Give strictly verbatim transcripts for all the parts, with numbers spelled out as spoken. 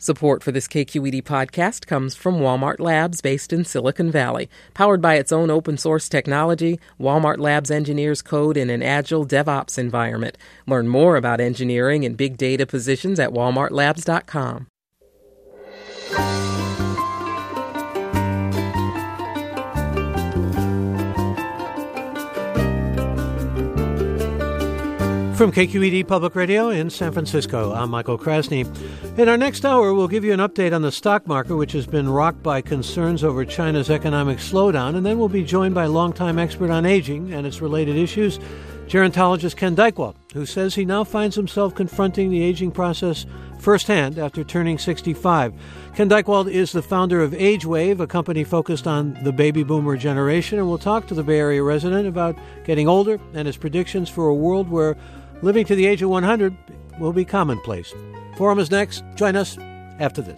Support for this K Q E D podcast comes from Walmart Labs, based in Silicon Valley. Powered by its own open-source technology, Walmart Labs engineers code in an agile DevOps environment. Learn more about engineering and big data positions at walmart labs dot com. From K Q E D Public Radio in San Francisco, I'm Michael Krasny. In our next hour, we'll give you an update on the stock market, which has been rocked by concerns over China's economic slowdown, and then we'll be joined by longtime expert on aging and its related issues, gerontologist Ken Dychtwald, who says he now finds himself confronting the aging process firsthand after turning sixty-five. Ken Dychtwald is the founder of AgeWave, a company focused on the baby boomer generation, and we'll talk to the Bay Area resident about getting older and his predictions for a world where living to the age of one hundred will be commonplace. Forum is next. Join us after this.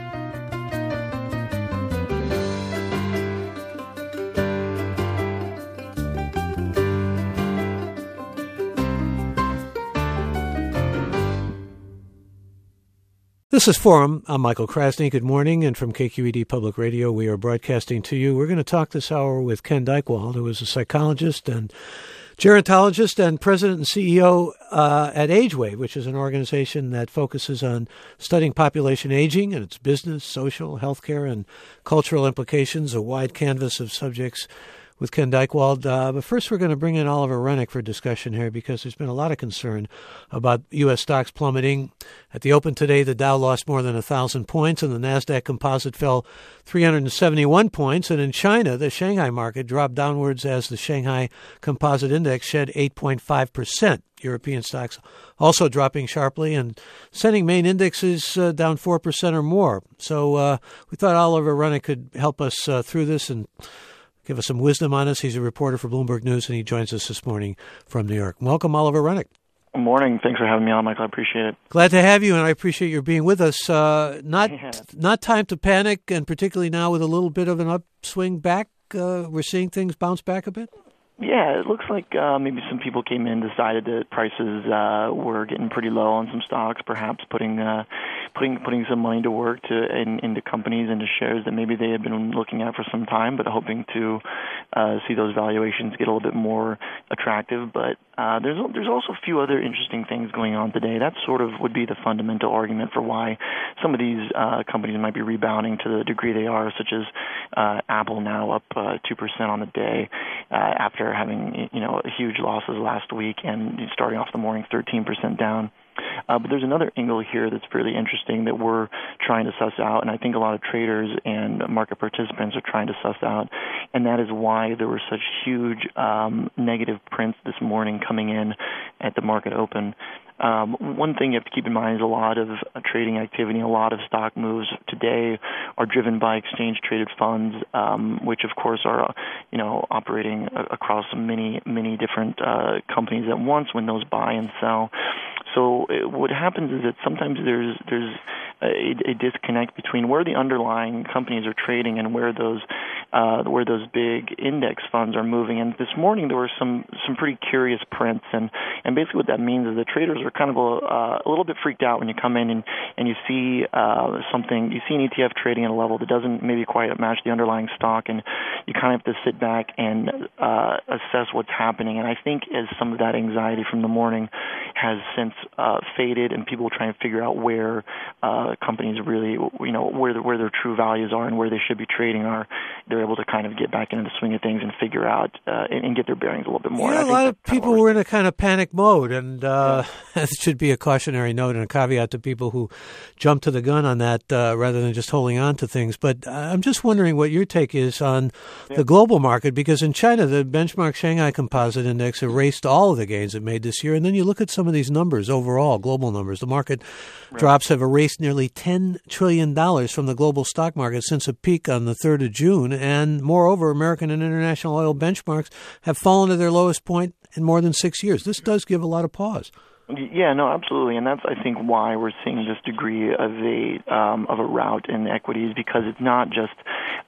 This is Forum. I'm Michael Krasny. Good morning. And from K Q E D Public Radio, we are broadcasting to you. We're going to talk this hour with Ken Dychtwald, who is a psychologist and gerontologist and president and C E O uh, at AgeWave, which is an organization that focuses on studying population aging and its business, social, healthcare, and cultural implications, a wide canvas of subjects with Ken Dychtwald. Uh, but first, we're going to bring in Oliver Rennick for discussion here because there's been a lot of concern about U S stocks plummeting. At the open today, the Dow lost more than one thousand points, and the NASDAQ Composite fell three hundred seventy-one points. And in China, the Shanghai market dropped downwards as the Shanghai Composite Index shed eight point five percent. European stocks also dropping sharply and sending main indexes uh, down four percent or more. So uh, we thought Oliver Rennick could help us uh, through this and give us some wisdom on us. He's a reporter for Bloomberg News, and he joins us this morning from New York. Welcome, Oliver Rennick. Good morning. Thanks for having me on, Michael. I appreciate it. Glad to have you, and I appreciate your being with us. Uh, not yeah. not time to panic, and particularly now with a little bit of an upswing back, uh, we're seeing things bounce back a bit? Yeah, it looks like uh, maybe some people came in, decided that prices uh, were getting pretty low on some stocks, perhaps putting uh, putting putting some money to work to in, into companies, into shares that maybe they had been looking at for some time, but hoping to uh, see those valuations get a little bit more attractive. But uh, there's there's also a few other interesting things going on today. That sort of would be the fundamental argument for why some of these uh, companies might be rebounding to the degree they are, such as uh, Apple now up uh, two percent on the day uh, after having, you know, huge losses last week and starting off the morning thirteen percent down. Uh, but there's another angle here that's really interesting that we're trying to suss out, and I think a lot of traders and market participants are trying to suss out, and that is why there were such huge um, negative prints this morning coming in at the market open. Um, one thing you have to keep in mind is a lot of uh, trading activity, a lot of stock moves today are driven by exchange-traded funds, um, which of course are, uh, you know, operating uh, across many, many different uh, companies at once when those buy and sell. So it, what happens is that sometimes there's there's a, a disconnect between where the underlying companies are trading and where those uh, where those big index funds are moving. And this morning there were some some pretty curious prints, and, and basically what that means is the traders are kind of a, uh, a little bit freaked out when you come in and, and you see uh, something, you see an E T F trading at a level that doesn't maybe quite match the underlying stock, and you kind of have to sit back and uh, assess what's happening. And I think as some of that anxiety from the morning has since uh, faded, and people trying to figure out where uh, companies really, you know, where the, where their true values are and where they should be trading are, they're able to kind of get back into the swing of things and figure out uh, and, and get their bearings a little bit more. Yeah, a lot of people were in a kind of panic mode, and uh, yeah. It should be a cautionary note and a caveat to people who jump to the gun on that uh, rather than just holding on to things. But I'm just wondering what your take is on yeah. the global market, because in China, the benchmark Shanghai Composite Index erased all of the gains it made this year, and then you look at some of these numbers overall, global numbers. The market right. drops have erased nearly ten trillion dollars from the global stock market since a peak on the third of June. And moreover, American and international oil benchmarks have fallen to their lowest point in more than six years. This does give a lot of pause. Yeah, no, absolutely, and that's I think why we're seeing this degree of a um, of a rout in equities, because it's not just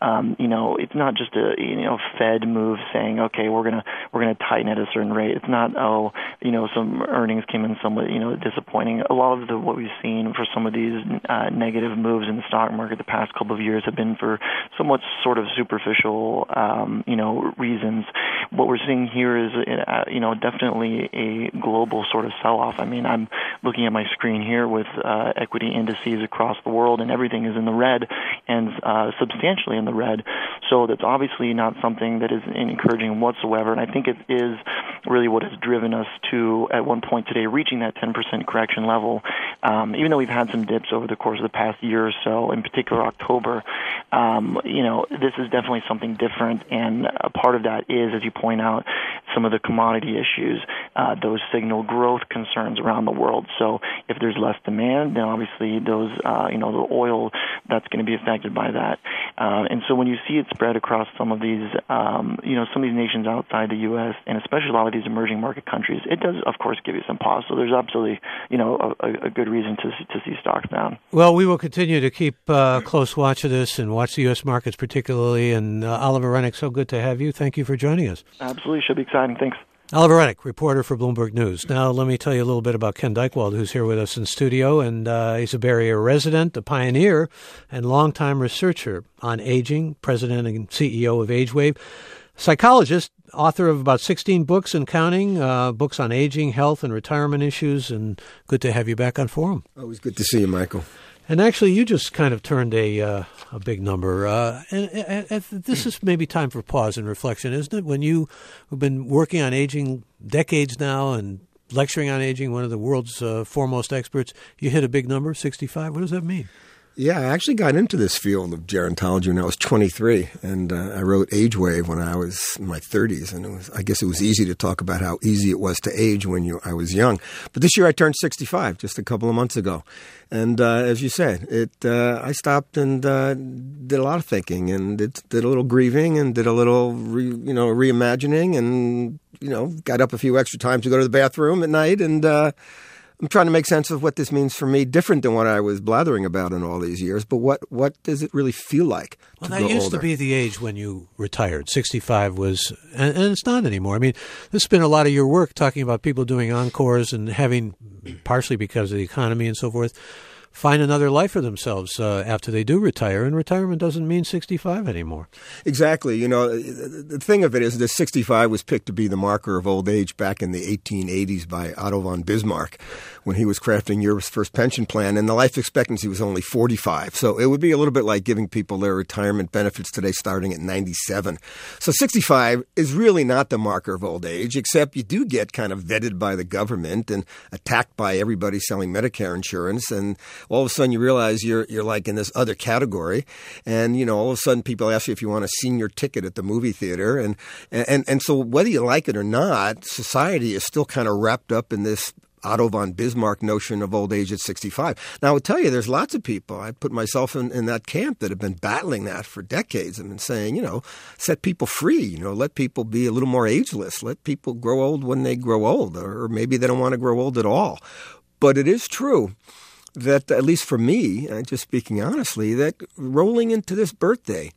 um, you know, it's not just a you know Fed move saying, okay, we're gonna we're gonna tighten at a certain rate. It's not, oh, you know, some earnings came in somewhat you know disappointing. A lot of the what we've seen for some of these uh, negative moves in the stock market the past couple of years have been for somewhat sort of superficial, um, you know, reasons. What we're seeing here is, uh, you know, definitely a global sort of sell-off. I mean, I'm looking at my screen here with uh, equity indices across the world, and everything is in the red and uh, substantially in the red. So that's obviously not something that is encouraging whatsoever. And I think it is really what has driven us to, at one point today, reaching that ten percent correction level. Um, even though we've had some dips over the course of the past year or so, in particular October, um, you know, this is definitely something different. And a part of that is, as you point out, some of the commodity issues. Uh, those signal growth concerns around the world. So if there's less demand, then obviously those, uh, you know, the oil, that's going to be affected by that. Uh, and so when you see it spread across some of these, um, you know, some of these nations outside the U S, and especially a lot of these emerging market countries, it does, of course, give you some pause. So there's absolutely, you know, a, a good reason to to see stocks down. Well, we will continue to keep uh, close watch of this and watch the U S markets particularly. And uh, Oliver Rennick, so good to have you. Thank you for joining us. Absolutely. Should be exciting. Thanks. Oliver Rennick, reporter for Bloomberg News. Now, let me tell you a little bit about Ken Dykewald, who's here with us in studio, and uh, he's a Bay Area resident, a pioneer, and longtime researcher on aging, president and C E O of AgeWave, psychologist, author of about sixteen books and counting, uh, books on aging, health, and retirement issues, and good to have you back on Forum. Always good to see you, Michael. And actually, you just kind of turned a uh, a big number. Uh, and, and, and this is maybe time for pause and reflection, isn't it? When you have been working on aging decades now and lecturing on aging, one of the world's uh, foremost experts, you hit a big number, sixty-five. What does that mean? Yeah, I actually got into this field of gerontology when I was twenty-three, and uh, I wrote AgeWave when I was in my thirties, and it was, I guess it was easy to talk about how easy it was to age when you, I was young. But this year I turned sixty-five, just a couple of months ago. And uh, as you said, it uh, I stopped and uh, did a lot of thinking, and it, did a little grieving, and did a little re, you know reimagining, and you know got up a few extra times to go to the bathroom at night, and uh, I'm trying to make sense of what this means for me, different than what I was blathering about in all these years. But what, what does it really feel like well, to that grow used older? to be the age when you retired. sixty-five was, and, and it's not anymore. I mean, this has been a lot of your work talking about people doing encores and having, partially because of the economy and so forth, find another life for themselves uh, after they do retire. And retirement doesn't mean sixty-five anymore. Exactly. You know, the thing of it is that sixty-five was picked to be the marker of old age back in the eighteen eighties by Otto von Bismarck when he was crafting Europe's first pension plan, and the life expectancy was only forty-five. So it would be a little bit like giving people their retirement benefits today starting at ninety-seven. So sixty-five is really not the marker of old age, except you do get kind of vetted by the government and attacked by everybody selling Medicare insurance, and all of a sudden you realize you're you're like in this other category, and you know all of a sudden people ask you if you want a senior ticket at the movie theater, and and and so whether you like it or not, society is still kind of wrapped up in this Otto von Bismarck notion of old age at sixty-five. Now, I would tell you, there's lots of people, I put myself in, in that camp, that have been battling that for decades and been saying, you know, set people free, you know, let people be a little more ageless, let people grow old when they grow old, or maybe they don't want to grow old at all. But it is true that, at least for me, and just speaking honestly, that rolling into this birthday,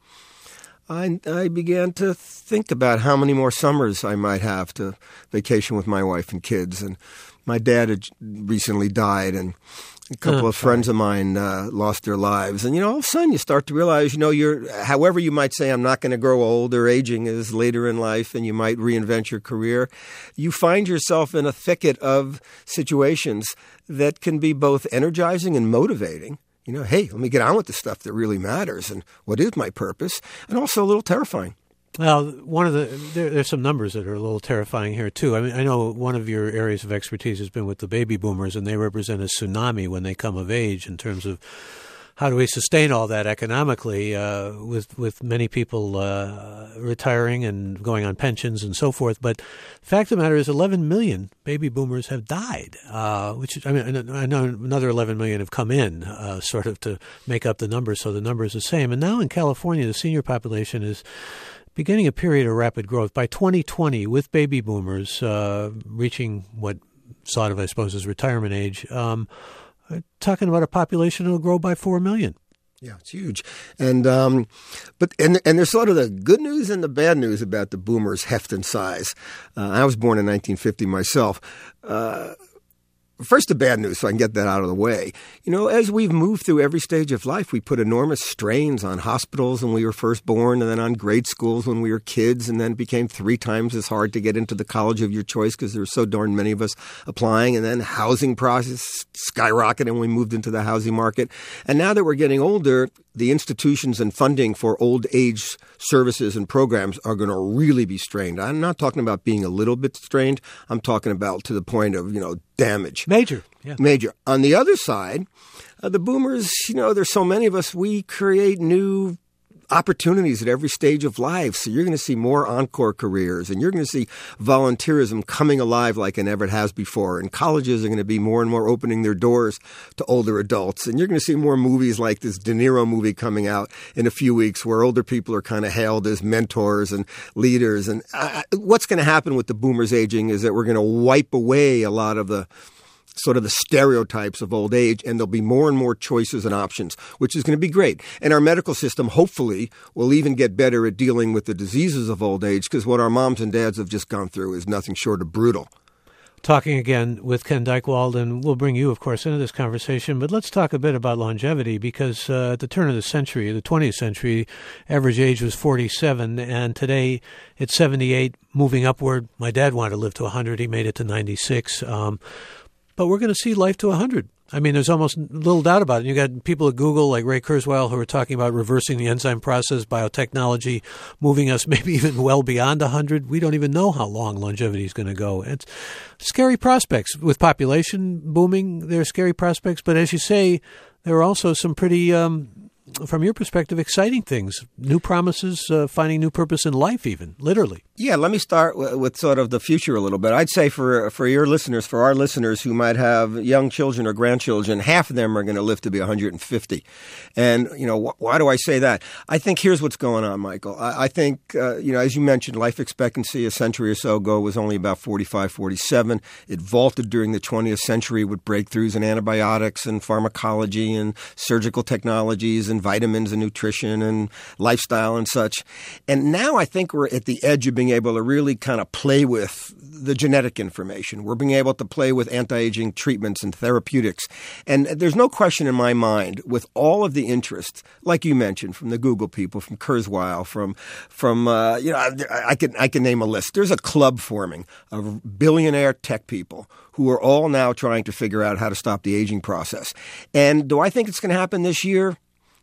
I, I began to think about how many more summers I might have to vacation with my wife and kids. And my dad had recently died, and a couple oh, of friends of mine uh, lost their lives. And, you know, all of a sudden you start to realize, you know, you're, however you might say, I'm not going to grow old, or aging is later in life and you might reinvent your career, you find yourself in a thicket of situations that can be both energizing and motivating. You know, hey, let me get on with the stuff that really matters and what is my purpose, and also a little terrifying. Well, one of the there, there's some numbers that are a little terrifying here too. I mean, I know one of your areas of expertise has been with the baby boomers, and they represent a tsunami when they come of age in terms of how do we sustain all that economically, uh, with with many people uh, retiring and going on pensions and so forth. But the fact of the matter is, eleven million baby boomers have died, uh, which I mean, I know another eleven million have come in, uh, sort of to make up the numbers, so the number is the same. And now in California, the senior population is beginning a period of rapid growth. By twenty twenty, with baby boomers uh, reaching what sort of, I suppose, is retirement age, um, talking about a population that will grow by four million. Yeah, it's huge. And um, but and and there's sort of the good news and the bad news about the boomers' heft and size. Uh, I was born in nineteen fifty myself. Uh, First, the bad news, so I can get that out of the way. You know, as we've moved through every stage of life, we put enormous strains on hospitals when we were first born, and then on grade schools when we were kids, and then it became three times as hard to get into the college of your choice because there were so darn many of us applying, and then housing process skyrocketed when we moved into the housing market. And now that we're getting older, the institutions and funding for old age services and programs are going to really be strained. I'm not talking about being a little bit strained. I'm talking about to the point of, you know, damage. Major. Yeah. Major. On the other side, uh, the boomers, you know, there's so many of us, we create new opportunities at every stage of life. So you're going to see more encore careers, and you're going to see volunteerism coming alive like it never has before. And colleges are going to be more and more opening their doors to older adults. And you're going to see more movies like this De Niro movie coming out in a few weeks where older people are kind of hailed as mentors and leaders. And uh, what's going to happen with the boomers aging is that we're going to wipe away a lot of the sort of the stereotypes of old age, and there'll be more and more choices and options, which is going to be great. And our medical system, hopefully, will even get better at dealing with the diseases of old age, because what our moms and dads have just gone through is nothing short of brutal. Talking again with Ken Dykewald, and we'll bring you, of course, into this conversation, but let's talk a bit about longevity, because uh, at the turn of the century, the twentieth century, average age was forty-seven, and today it's seventy-eight, moving upward. My dad wanted to live to one hundred. He made it to ninety-six. Um, But we're going to see life to one hundred. I mean, there's almost little doubt about it. You got people at Google like Ray Kurzweil who are talking about reversing the enzyme process, biotechnology, moving us maybe even well beyond one hundred. We don't even know how long longevity is going to go. It's scary prospects. With population booming, there are scary prospects. But as you say, there are also some pretty, um, from your perspective, exciting things, new promises, uh, finding new purpose in life even, literally. Yeah, let me start w- with sort of the future a little bit. I'd say for for your listeners, for our listeners who might have young children or grandchildren, half of them are going to live to be one hundred fifty. And, you know, wh- why do I say that? I think here's what's going on, Michael. I, I think, uh, you know, as you mentioned, life expectancy a century or so ago was only about forty-five, forty-seven. It vaulted during the twentieth century with breakthroughs in antibiotics and pharmacology and surgical technologies and vitamins and nutrition and lifestyle and such. And now I think we're at the edge of being able to really kind of play with the genetic information. We're being able to play with anti-aging treatments and therapeutics. And there's no question in my mind, with all of the interest, like you mentioned, from the Google people, from Kurzweil, from, from uh, you know, I, I, can, I can name a list. There's a club forming of billionaire tech people who are all now trying to figure out how to stop the aging process. And do I think it's going to happen this year?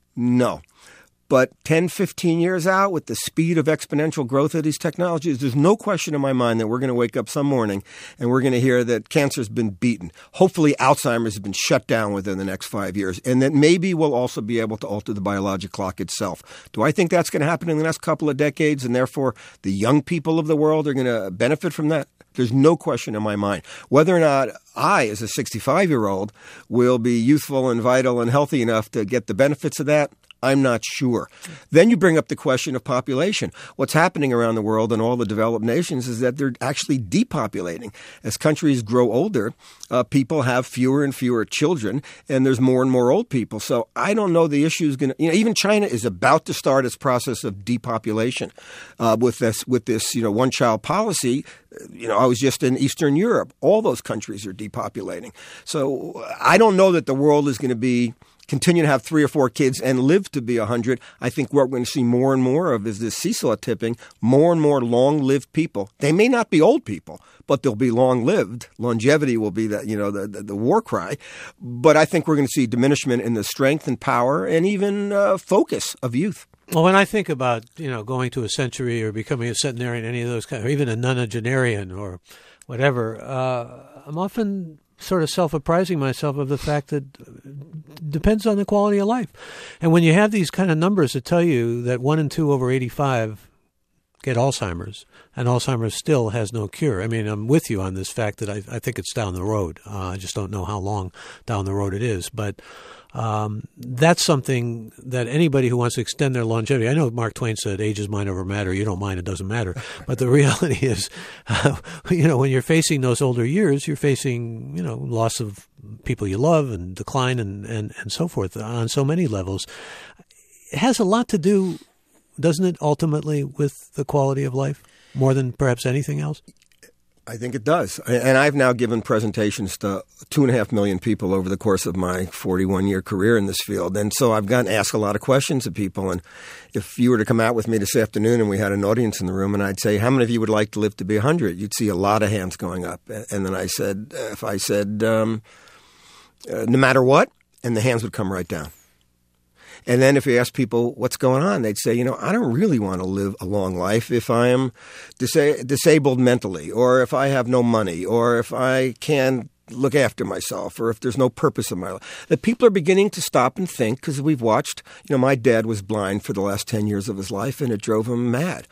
No. But ten, fifteen years out, with the speed of exponential growth of these technologies, there's no question in my mind that we're going to wake up some morning and we're going to hear that cancer's been beaten. Hopefully, Alzheimer's has been shut down within the next five years, and that maybe we'll also be able to alter the biologic clock itself. Do I think that's going to happen in the next couple of decades, and therefore the young people of the world are going to benefit from that? There's no question in my mind. Whether or not I, as a sixty-five-year-old, will be youthful and vital and healthy enough to get the benefits of that, I'm not sure. Then you bring up the question of population. What's happening around the world in all the developed nations is that they're actually depopulating. As countries grow older, uh, people have fewer and fewer children, and there's more and more old people. So I don't know the issue is going to, you know, even China is about to start its process of depopulation uh, with this, with this, you know, one-child policy. You know, I was just in Eastern Europe. All those countries are depopulating. So I don't know that the world is going to be continue to have three or four kids and live to be one hundred. I think what we're going to see more and more of is this seesaw tipping, more and more long-lived people. They may not be old people, but they'll be long-lived. Longevity will be the, you know, the, the, the war cry. But I think we're going to see diminishment in the strength and power and even uh, focus of youth. Well, when I think about, you know, going to a century or becoming a centenarian, any of those kind, or even a nonagenarian or whatever, uh, I'm often sort of self-apprising myself of the fact that it depends on the quality of life. And when you have these kind of numbers that tell you that one in two over eighty-five get Alzheimer's, and Alzheimer's still has no cure. I mean, I'm with you on this fact that I, I think it's down the road. Uh, I just don't know how long down the road it is. But um, that's something that anybody who wants to extend their longevity, I know Mark Twain said, age is mind over matter. You don't mind, it doesn't matter. But the reality is, uh, you know, when you're facing those older years, you're facing, you know, loss of people you love and decline and, and, and so forth on so many levels. it has a lot to do, doesn't it, ultimately with the quality of life more than perhaps anything else? I think it does. And I've now given presentations to two and a half million people over the course of my forty-one year career in this field. And so I've gotten asked a lot of questions of people. And if you were to come out with me this afternoon and we had an audience in the room and I'd say, how many of you would like to live to be one hundred? You'd see a lot of hands going up. And then I said, if I said, um, uh, no matter what, and the hands would come right down. And then if you ask people what's going on, they'd say, you know, I don't really want to live a long life if I am disa- disabled mentally, or if I have no money, or if I can't look after myself, or if there's no purpose in my life. That people are beginning to stop and think, because we've watched, you know, my dad was blind for the last ten years of his life, and it drove him mad.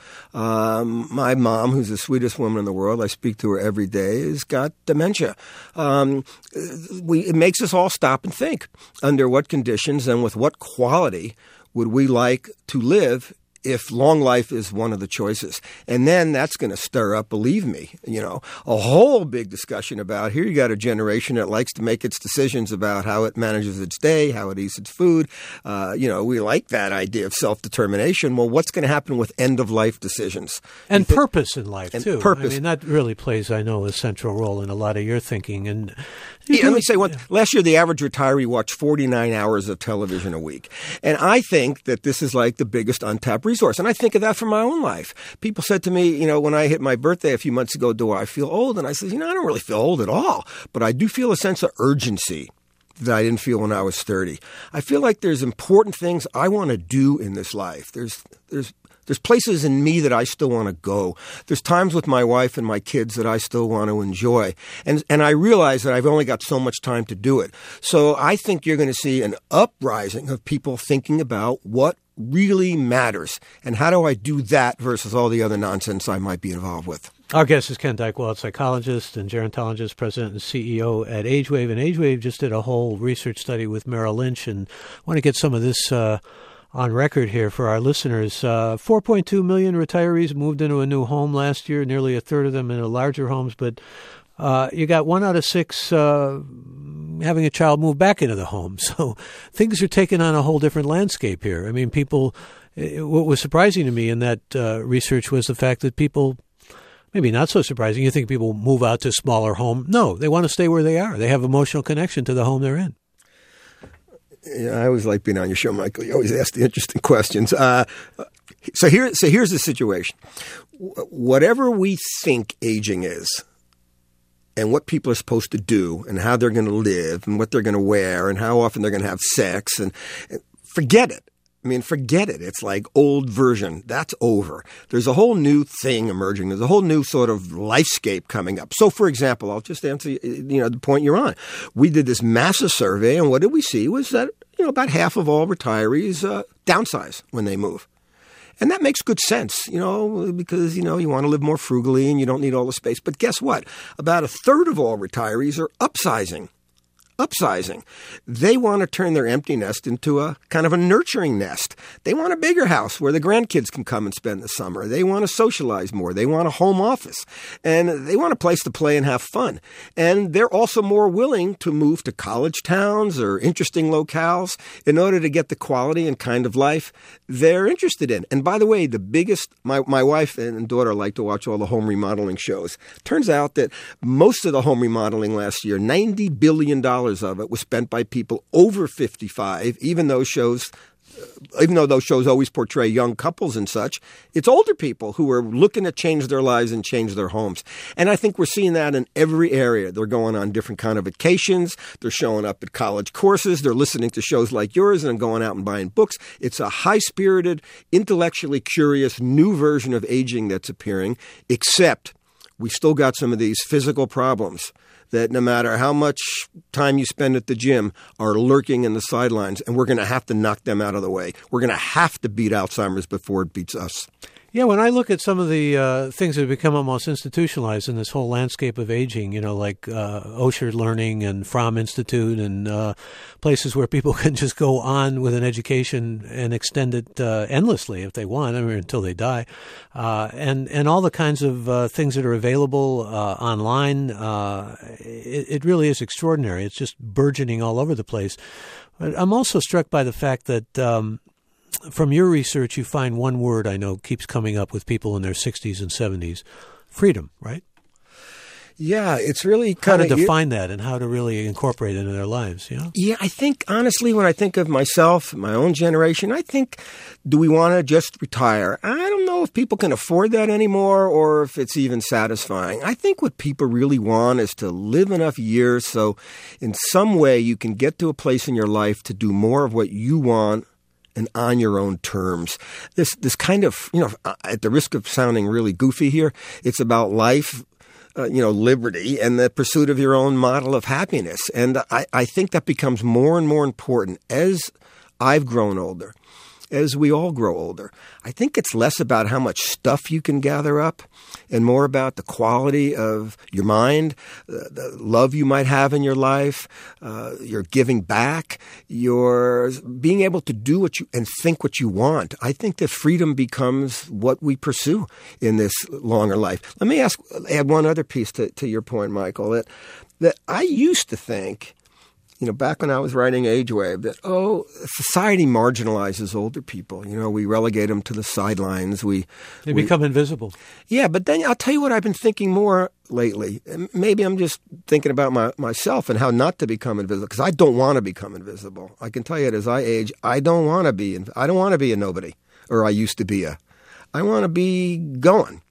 Um, my mom, who's the sweetest woman in the world, I speak to her every day, has got dementia. Um, we, it makes us all stop and think, under what conditions and with what quality would we like to live if long life is one of the choices. And then that's going to stir up, believe me, you know, a whole big discussion about, here you got a generation that likes to make its decisions about how it manages its day, how it eats its food. Uh, you know, we like that idea of self-determination. Well, what's going to happen with end-of-life decisions? And think, purpose in life, and too. Purpose. I mean, that really plays, I know, a central role in a lot of your thinking. And yeah, let me say one. Last year, the average retiree watched forty-nine hours of television a week. And I think that this is like the biggest untapped resource. And I think of that for my own life. People said to me, you know, when I hit my birthday a few months ago, do I feel old? And I said, you know, I don't really feel old at all. But I do feel a sense of urgency that I didn't feel when I was thirty. I feel like there's important things I want to do in this life. There's, there's, There's places in me that I still want to go. There's times with my wife and my kids that I still want to enjoy. And and I realize that I've only got so much time to do it. So I think you're going to see an uprising of people thinking about what really matters and how do I do that versus all the other nonsense I might be involved with. Our guest is Ken Dykewald, psychologist and gerontologist, president and C E O at AgeWave. And AgeWave just did a whole research study with Merrill Lynch, and I want to get some of this uh on record here for our listeners. Uh, four point two million retirees moved into a new home last year, nearly a third of them into larger homes. But uh, you got one out of six uh, having a child move back into the home. So things are taking on a whole different landscape here. I mean, people, it, what was surprising to me in that uh, research was the fact that people, maybe not so surprising, you think people move out to a smaller home. No, they want to stay where they are. They have emotional connection to the home they're in. Yeah, I always like being on your show, Michael. You always ask the interesting questions. Uh, so here, so here's the situation. Whatever we think aging is, and what people are supposed to do, and how they're going to live, and what they're going to wear, and how often they're going to have sex, and, and forget it. I mean, forget it. It's like old version. That's over. There's a whole new thing emerging. There's a whole new sort of lifescape coming up. So, for example, I'll just answer, you know, the point you're on. We did this massive survey, and what did we see was that, you know, about half of all retirees uh, downsize when they move. And that makes good sense, you know, because, you know, you want to live more frugally and you don't need all the space. But guess what? About a third of all retirees are upsizing. Upsizing. They want to turn their empty nest into a kind of a nurturing nest. They want a bigger house where the grandkids can come and spend the summer. They want to socialize more. They want a home office. And they want a place to play and have fun. And they're also more willing to move to college towns or interesting locales in order to get the quality and kind of life they're interested in. And by the way, the biggest, my, my wife and daughter like to watch all the home remodeling shows. Turns out that most of the home remodeling last year, ninety billion dollars of it was spent by people over fifty-five, even though shows, even though those shows always portray young couples and such, it's older people who are looking to change their lives and change their homes. And I think we're seeing that in every area. They're going on different kind of vacations. They're showing up at college courses. They're listening to shows like yours and going out and buying books. It's a high-spirited, intellectually curious new version of aging that's appearing, except we still got some of these physical problems that no matter how much time you spend at the gym are lurking in the sidelines, and we're going to have to knock them out of the way. We're going to have to beat Alzheimer's before it beats us. Yeah, when I look at some of the uh, things that have become almost institutionalized in this whole landscape of aging, you know, like uh, Osher Learning and Fromm Institute and uh, places where people can just go on with an education and extend it uh, endlessly if they want, I mean, until they die, uh, and, and all the kinds of uh, things that are available uh, online, uh, it, it really is extraordinary. It's just burgeoning all over the place. But I'm also struck by the fact that um, from your research, you find one word I know keeps coming up with people in their sixties and seventies, freedom, right? Yeah, it's really kind of... of... How to define that and how to really incorporate it into their lives, you know? Yeah, I think, honestly, when I think of myself, my own generation, I think, do we want to just retire? I don't know if people can afford that anymore or if it's even satisfying. I think what people really want is to live enough years so in some way you can get to a place in your life to do more of what you want and on your own terms. This, this kind of, you know, at the risk of sounding really goofy here, it's about life, Uh, you know, liberty and the pursuit of your own model of happiness. And I, I think that becomes more and more important as I've grown older, as we all grow older. I think it's less about how much stuff you can gather up and more about the quality of your mind, uh, the love you might have in your life, uh, your giving back, your being able to do what you and think what you want. I think that freedom becomes what we pursue in this longer life. Let me ask, add one other piece to, to your point, Michael, that, that I used to think, you know, back when I was writing Age Wave, that, oh, society marginalizes older people. You know, we relegate them to the sidelines. We They we, become invisible. Yeah, but then I'll tell you what I've been thinking more lately. Maybe I'm just thinking about my, myself and how not to become invisible, because I don't want to become invisible. I can tell you that as I age, I don't want to be, I don't want to be a nobody, or I used to be a. I want to be going.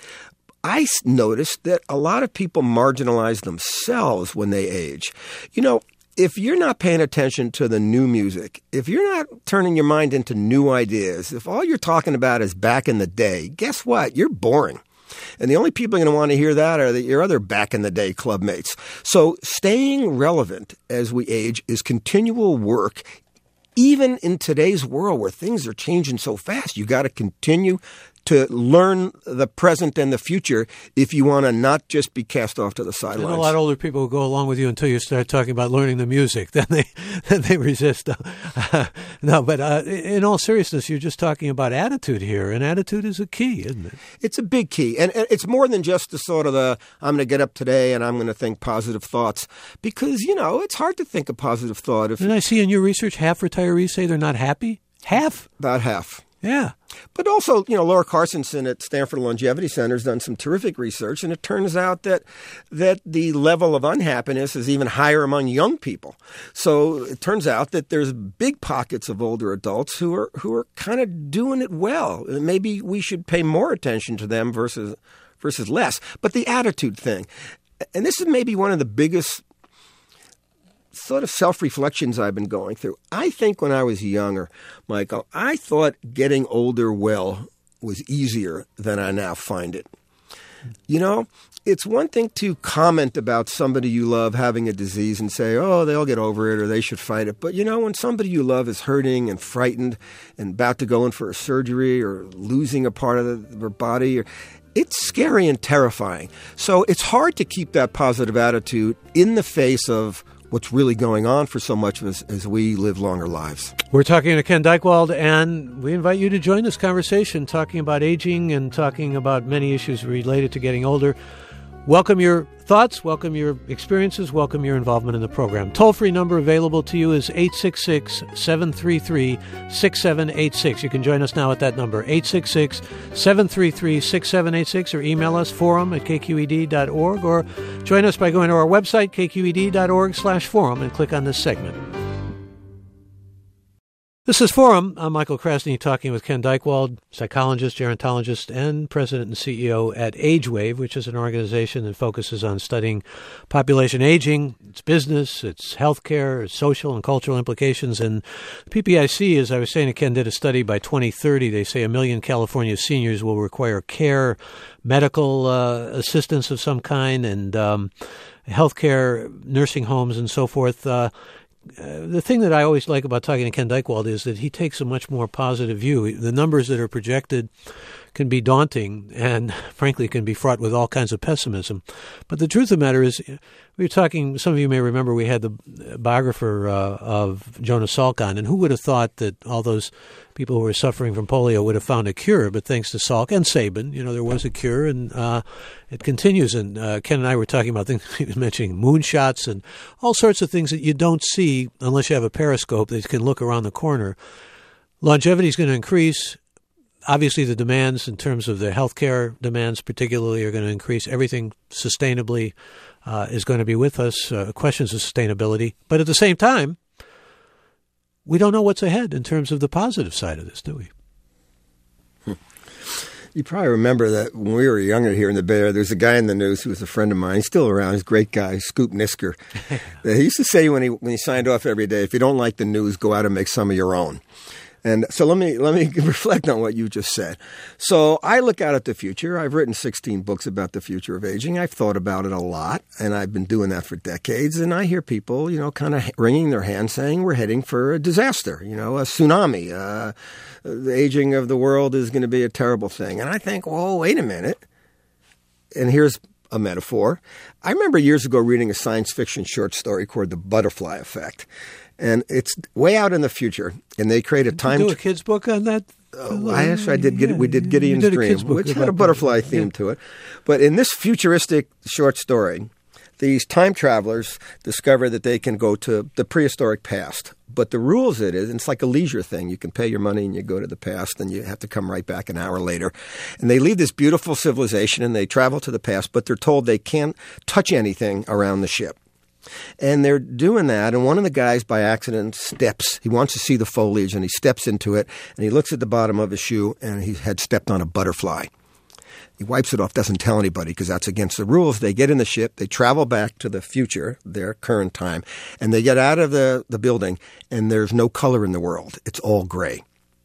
I noticed that a lot of people marginalize themselves when they age. You know, if you're not paying attention to the new music, if you're not turning your mind into new ideas, if all you're talking about is back in the day, guess what? You're boring. And the only people going to want to hear that are the, your other back-in-the-day club mates. So staying relevant as we age is continual work. Even in today's world where things are changing so fast, you got to continue to learn the present and the future if you want to not just be cast off to the sidelines. And a lot of older people will go along with you until you start talking about learning the music. Then they then they resist. No, but uh, in all seriousness, you're just talking about attitude here, and attitude is a key, isn't it? It's a big key, and, and it's more than just the sort of the, I'm going to get up today and I'm going to think positive thoughts, because, you know, it's hard to think a positive thought. If and I see in your research, half retirees say they're not happy? Half? About half. Yeah. But also, you know, Laura Carstensen at Stanford Longevity Center has done some terrific research, and it turns out that that the level of unhappiness is even higher among young people. So it turns out that there's big pockets of older adults who are who are kind of doing it well. Maybe we should pay more attention to them versus versus less. But the attitude thing, and this is maybe one of the biggest sort of self-reflections I've been going through. I think when I was younger, Michael, I thought getting older well was easier than I now find it. You know, it's one thing to comment about somebody you love having a disease and say, oh, they'll get over it or they should fight it. But, you know, when somebody you love is hurting and frightened and about to go in for a surgery or losing a part of the, their body, or, it's scary and terrifying. So it's hard to keep that positive attitude in the face of what's really going on for so much of us as we live longer lives. We're talking to Ken Dykewald, and we invite you to join this conversation, talking about aging and talking about many issues related to getting older. Welcome your thoughts, welcome your experiences, welcome your involvement in the program. Toll-free number available to you is eight six six, seven three three, six seven eight six. You can join us now at that number, eight six six, seven three three, six seven eight six, or email us, forum at k q e d dot org, or join us by going to our website, k q e d dot org slash forum, and click on this segment. This is Forum. I'm Michael Krasny, talking with Ken Dykewald, psychologist, gerontologist, and president and C E O at Age Wave, which is an organization that focuses on studying population aging, its business, its healthcare, its social and cultural implications. And the P P I C, as I was saying to Ken, did a study by twenty thirty. They say a million California seniors will require care, medical uh, assistance of some kind, and um, healthcare, nursing homes, and so forth. Uh, Uh, the thing that I always like about talking to Ken Dykewald is that he takes a much more positive view. The numbers that are projected can be daunting and, frankly, can be fraught with all kinds of pessimism. But the truth of the matter is, we were talking, some of you may remember we had the biographer uh, of Jonas Salk on, and who would have thought that all those people who were suffering from polio would have found a cure? But thanks to Salk and Sabin, you know, there was a cure, and uh, it continues. And uh, Ken and I were talking about things, he was mentioning moonshots and all sorts of things that you don't see unless you have a periscope that you can look around the corner. longevity is going to increase. Obviously, the demands in terms of the healthcare demands particularly are going to increase. Everything sustainably uh, is going to be with us, uh, questions of sustainability. But at the same time, we don't know what's ahead in terms of the positive side of this, do we? Hmm. You probably remember that when we were younger here in the Bay Area, there's a guy in the news who was a friend of mine. He's still around. He's a great guy, Scoop Nisker. He used to say when he when he signed off every day, if you don't like the news, go out and make some of your own. And so let me let me reflect on what you just said. So I look out at the future. I've written sixteen books about the future of aging. I've thought about it a lot, and I've been doing that for decades. And I hear people, you know, kind of wringing their hands saying we're heading for a disaster, you know, a tsunami. Uh, the aging of the world is going to be a terrible thing. And I think, well, wait a minute. And here's a metaphor. I remember years ago reading a science fiction short story called The Butterfly Effect. And it's way out in the future, and they create a time. Did you do a kid's book on that? Uh, I actually I did get we did Gideon's did Dream, which had a butterfly theme yeah. to it. But in this futuristic short story, these time travelers discover that they can go to the prehistoric past. But the rules it is, it's like a leisure thing. You can pay your money and you go to the past, and you have to come right back an hour later. And they leave this beautiful civilization, and they travel to the past, but they're told they can't touch anything around the ship. And they're doing that, and one of the guys by accident steps. He wants to see the foliage, and he steps into it, and he looks at the bottom of his shoe, and he had stepped on a butterfly. He wipes it off, doesn't tell anybody because that's against the rules. They get in the ship, they travel back to the future, their current time, and they get out of the, the building, and there's no color in the world. It's all gray.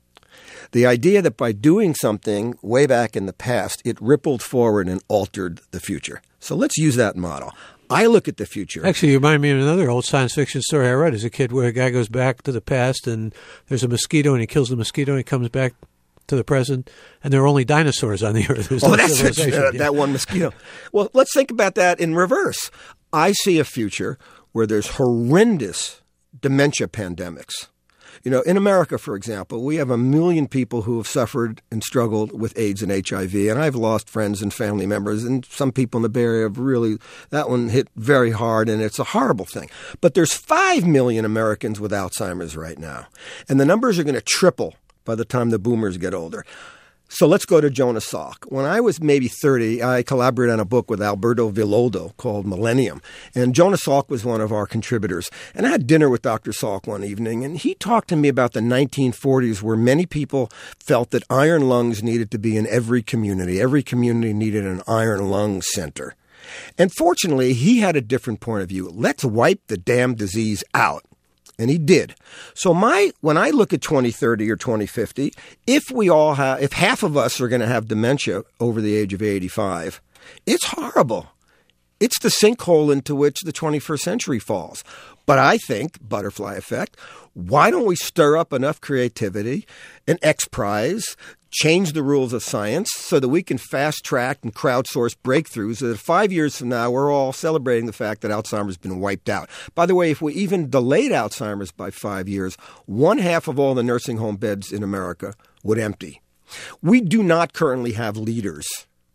The idea that by doing something way back in the past, it rippled forward and altered the future. So let's use that model. I look at the future. Actually, you remind me of another old science fiction story I read as a kid where a guy goes back to the past and there's a mosquito and he kills the mosquito and he comes back to the present and there are only dinosaurs on the earth. There's oh, no that's it, uh, that one mosquito. Well, let's think about that in reverse. I see a future where there's horrendous dementia pandemics. You know, in America, for example, we have a million people who have suffered and struggled with AIDS and H I V, and I've lost friends and family members, and some people in the Bay Area have really, that one hit very hard, and it's a horrible thing. But there's five million Americans with Alzheimer's right now, and the numbers are going to triple by the time the boomers get older. So let's go to Jonas Salk. When I was maybe thirty, I collaborated on a book with Alberto Villoldo called Millennium. And Jonas Salk was one of our contributors. And I had dinner with Doctor Salk one evening, and he talked to me about the nineteen forties where many people felt that iron lungs needed to be in every community. Every community needed an iron lung center. And fortunately, he had a different point of view. Let's wipe the damn disease out. And he did. So my when I look at twenty thirty or twenty fifty, if we all have, if half of us are going to have dementia over the age of eighty-five, it's horrible. It's the sinkhole into which the twenty-first century falls. But I think, butterfly effect, why don't we stir up enough creativity, an X Prize, change the rules of science so that we can fast-track and crowdsource breakthroughs so that five years from now we're all celebrating the fact that Alzheimer's been wiped out. By the way, if we even delayed Alzheimer's by five years, one half of all the nursing home beds in America would empty. We do not currently have leaders.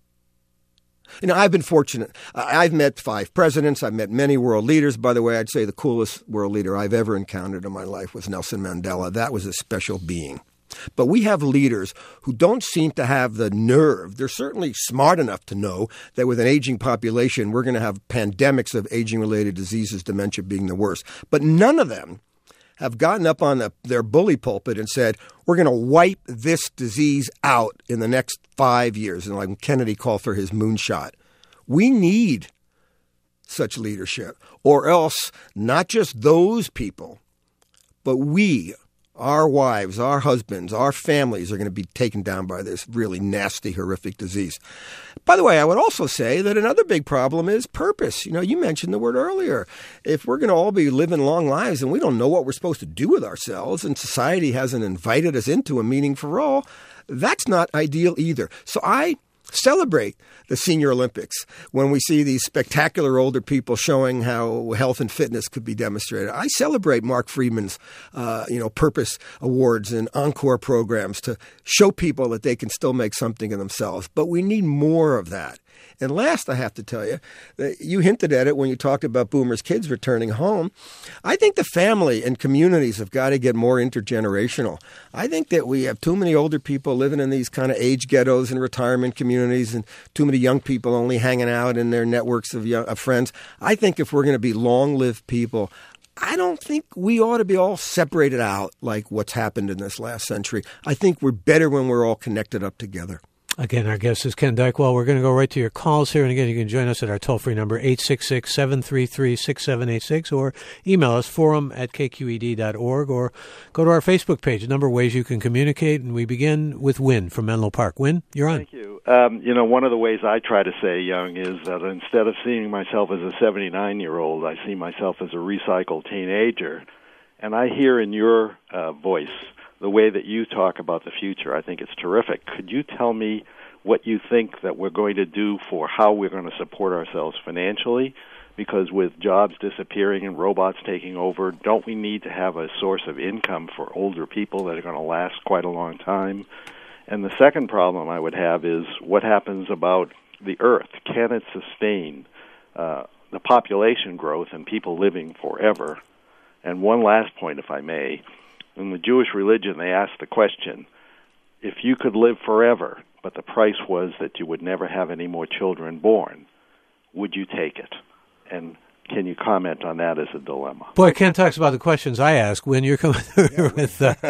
You know, I've been fortunate. I've met five presidents. I've met many world leaders. By the way, I'd say the coolest world leader I've ever encountered in my life was Nelson Mandela. That was a special being. But we have leaders who don't seem to have the nerve. They're certainly smart enough to know that with an aging population, we're going to have pandemics of aging-related diseases, dementia being the worst. But none of them have gotten up on the, their bully pulpit and said, we're going to wipe this disease out in the next five years. And like Kennedy called for his moonshot. We need such leadership, or else not just those people, but we, our wives, our husbands, our families are going to be taken down by this really nasty, horrific disease. By the way, I would also say that another big problem is purpose. You know, you mentioned the word earlier. If we're going to all be living long lives and we don't know what we're supposed to do with ourselves and society hasn't invited us into a meaning for all, that's not ideal either. So I celebrate the Senior Olympics when we see these spectacular older people showing how health and fitness could be demonstrated. I celebrate Mark Friedman's, uh, you know, Purpose Awards and Encore programs to show people that they can still make something of themselves. But we need more of that. And last, I have to tell you, you hinted at it when you talked about boomers' kids returning home. I think the family and communities have got to get more intergenerational. I think that we have too many older people living in these kind of age ghettos and retirement communities and too many young people only hanging out in their networks of, young, of friends. I think if we're going to be long-lived people, I don't think we ought to be all separated out like what's happened in this last century. I think we're better when we're all connected up together. Again, our guest is Ken Dykewald. We're going to go right to your calls here. And again, you can join us at our toll-free number, eight six six, seven three three, six seven eight six, or email us, forum at k q e d dot org, or go to our Facebook page. A number of ways you can communicate. And we begin with Win from Menlo Park. Win, you're on. Thank you. Um, you know, one of the ways I try to stay young is that instead of seeing myself as a seventy-nine-year-old, I see myself as a recycled teenager. And I hear in your uh, voice the way that you talk about the future. I think it's terrific. Could you tell me what you think that we're going to do for how we're going to support ourselves financially? Because with jobs disappearing and robots taking over, don't we need to have a source of income for older people that are going to last quite a long time? And the second problem I would have is what happens about the earth? Can it sustain uh, the population growth and people living forever? And one last point, if I may. In the Jewish religion, they ask the question, if you could live forever, but the price was that you would never have any more children born, would you take it? And can you comment on that as a dilemma? Boy, Ken talks about the questions I ask when you're coming through with... Uh,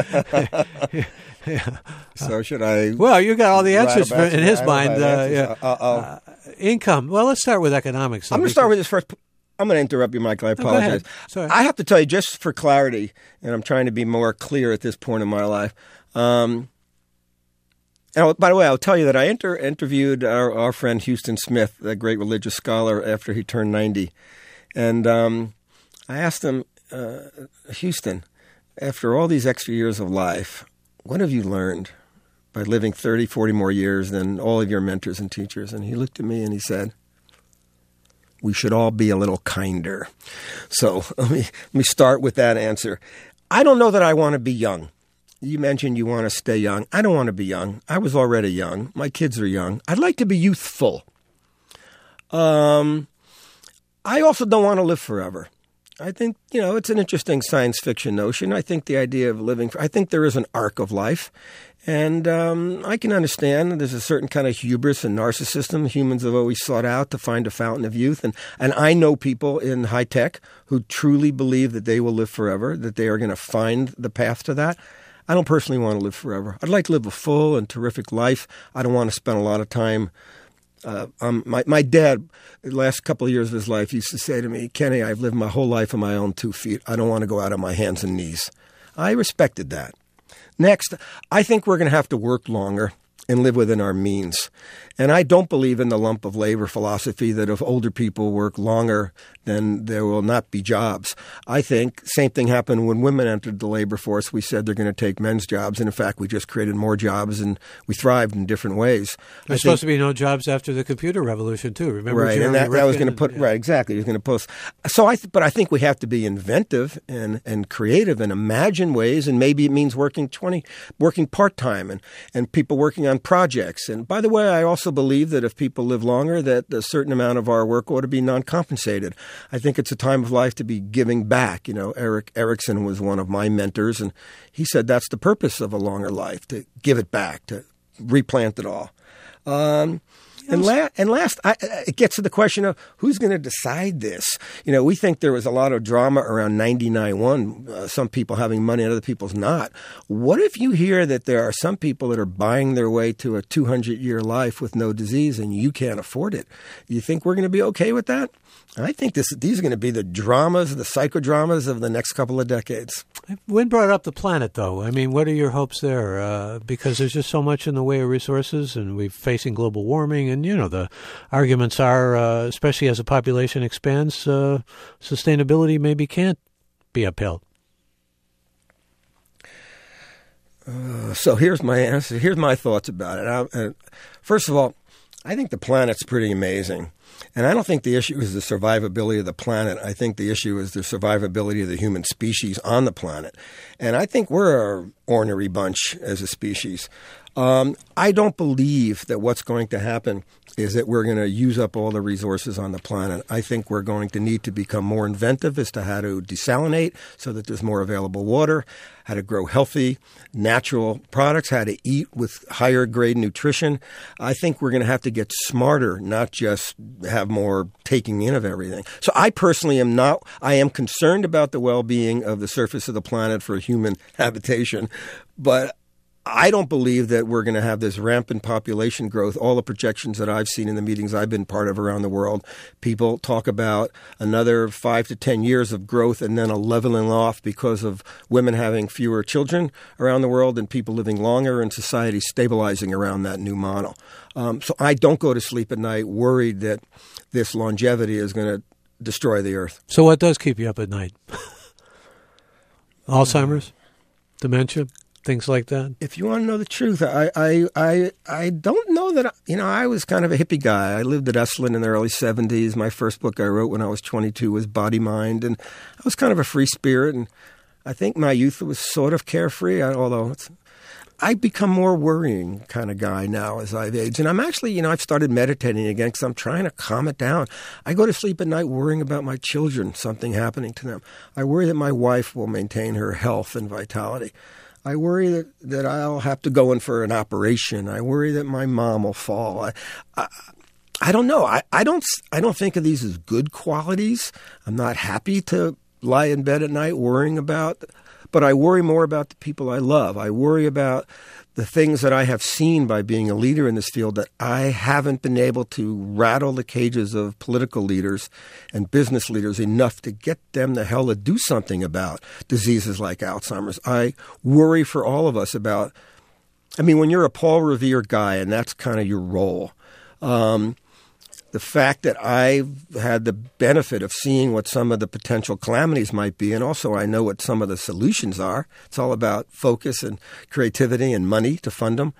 yeah. So should I... Well, you got all the answers for, in his mind. Uh, yeah. uh, uh, income. Well, let's start with economics. I'm going to start with this first... I'm going to interrupt you, Michael. I apologize. Oh, I have to tell you, just for clarity, and I'm trying to be more clear at this point in my life. Um, and by the way, I'll tell you that I inter- interviewed our, our friend Houston Smith, a great religious scholar, after he turned ninety. And um, I asked him, uh, Houston, after all these extra years of life, what have you learned by living thirty, forty more years than all of your mentors and teachers? And he looked at me and he said, we should all be a little kinder. So let me, let me start with that answer. I don't know that I want to be young. You mentioned you want to stay young. I don't want to be young. I was already young. My kids are young. I'd like to be youthful. Um, I also don't want to live forever. I think, you know, it's an interesting science fiction notion. I think the idea of living, for, I think there is an arc of life. And um, I can understand there's a certain kind of hubris and narcissism humans have always sought out to find a fountain of youth. And, and I know people in high tech who truly believe that they will live forever, that they are going to find the path to that. I don't personally want to live forever. I'd like to live a full and terrific life. I don't want to spend a lot of time. Uh, um, my, my dad, the last couple of years of his life, used to say to me, Kenny, I've lived my whole life on my own two feet. I don't want to go out on my hands and knees. I respected that. Next, I think we're going to have to work longer and live within our means. And I don't believe in the lump of labor philosophy that if older people work longer, then there will not be jobs. I think same thing happened when women entered the labor force. We said they're going to take men's jobs. And in fact, we just created more jobs and we thrived in different ways. There's supposed to be no jobs after the computer revolution, too. Remember, right? Jeremy And that, that was going to put, yeah. right, exactly. He was going to post. So I, th- but I think we have to be inventive and, and creative and imagine ways. And maybe it means working twenty, working part-time and, and people working on projects. And by the way, I also believe that if people live longer, that a certain amount of our work ought to be non-compensated. I think it's a time of life to be giving back. You know, Eric Erickson was one of my mentors, and he said that's the purpose of a longer life, to give it back, to replant it all. Um, And, la- and last, I, it gets to the question of who's going to decide this. You know, we think there was a lot of drama around ninety-nine one, uh, some people having money and other people's not. What if you hear that there are some people that are buying their way to a two hundred year life with no disease and you can't afford it? You think we're going to be okay with that? I think this, these are going to be the dramas, the psychodramas of the next couple of decades. Wynn brought up the planet, though. I mean, what are your hopes there? Uh, because there's just so much in the way of resources, and we're facing global warming. And, you know, the arguments are, uh, especially as the population expands, uh, sustainability maybe can't be upheld. Uh, so here's my answer. Here's my thoughts about it. I, uh, first of all, I think the planet's pretty amazing. And I don't think the issue is the survivability of the planet. I think the issue is the survivability of the human species on the planet. And I think we're an ornery bunch as a species. Um, I don't believe that what's going to happen is that we're going to use up all the resources on the planet. I think we're going to need to become more inventive as to how to desalinate so that there's more available water, how to grow healthy, natural products, how to eat with higher grade nutrition. I think we're going to have to get smarter, not just have more taking in of everything. So I personally am not, I am concerned about the well-being of the surface of the planet for human habitation, but I don't believe that we're going to have this rampant population growth. All the projections that I've seen in the meetings I've been part of around the world, people talk about another five to ten years of growth and then a leveling off because of women having fewer children around the world and people living longer and society stabilizing around that new model. Um, so I don't go to sleep at night worried that this longevity is going to destroy the earth. So what does keep you up at night? Alzheimer's? Dementia? Things like that? If you want to know the truth, I I, I, I don't know that, I, you know, I was kind of a hippie guy. I lived at Esalen in the early seventies. My first book I wrote when I was twenty-two was Body, Mind, and I was kind of a free spirit, and I think my youth was sort of carefree, although it's, I've become more worrying kind of guy now as I've aged. And I'm actually, you know, I've started meditating again because I'm trying to calm it down. I go to sleep at night worrying about my children, something happening to them. I worry that my wife will maintain her health and vitality. I worry that, that I'll have to go in for an operation. I worry that my mom will fall. I, I, I don't know. I, I don't I don't think of these as good qualities. I'm not happy to lie in bed at night worrying about, but I worry more about the people I love. I worry about the things that I have seen by being a leader in this field that I haven't been able to rattle the cages of political leaders and business leaders enough to get them the hell to do something about diseases like Alzheimer's. I worry for all of us about, I mean, when you're a Paul Revere guy and that's kind of your role, um, the fact that I've had the benefit of seeing what some of the potential calamities might be, and also I know what some of the solutions are. It's all about focus and creativity and money to fund them.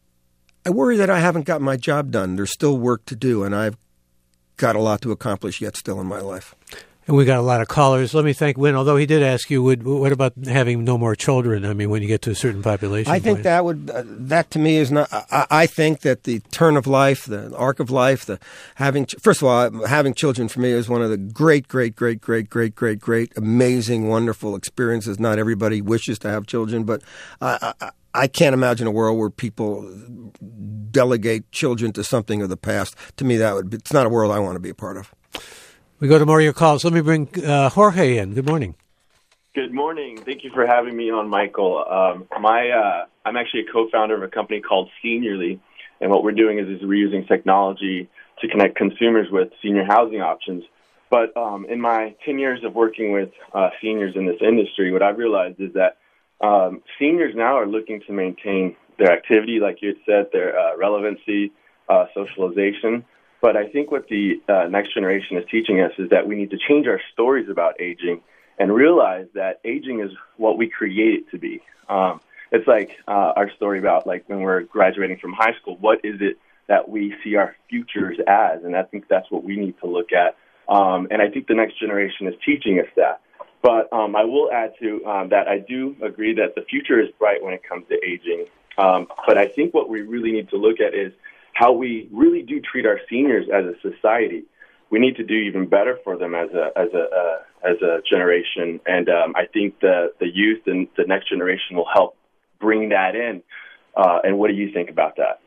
I worry that I haven't got my job done. There's still work to do, and I've got a lot to accomplish yet still in my life. And we got a lot of callers. Let me thank Win, although he did ask you, would, what about having no more children? I mean, when you get to a certain population I think point. that would, uh, that to me is not, I, I think that the turn of life, the arc of life, the having, first of all, having children for me is one of the great, great, great, great, great, great, great, amazing, wonderful experiences. Not everybody wishes to have children, but I, I, I can't imagine a world where people delegate children to something of the past. To me, that would be, it's not a world I want to be a part of. We go to more of your calls. Let me bring uh, Jorge in. Good morning. Good morning. Thank you for having me on, Michael. Um, my, uh, I'm actually a co-founder of a company called Seniorly, and what we're doing is, is we're using technology to connect consumers with senior housing options. But um, in my ten years of working with uh, seniors in this industry, what I've realized is that um, seniors now are looking to maintain their activity, like you had said, their uh, relevancy, uh, socialization. But I think what the uh, next generation is teaching us is that we need to change our stories about aging and realize that aging is what we create it to be. Um, it's like uh, our story about like when we're graduating from high school, what is it that we see our futures as? And I think that's what we need to look at. Um, and I think the next generation is teaching us that. But um, I will add to um, that I do agree that the future is bright when it comes to aging. Um, but I think what we really need to look at is how we really do treat our seniors as a society. We need to do even better for them as a as a uh, as a generation, and um, I think the the youth and the next generation will help bring that in. Uh, and what do you think about that?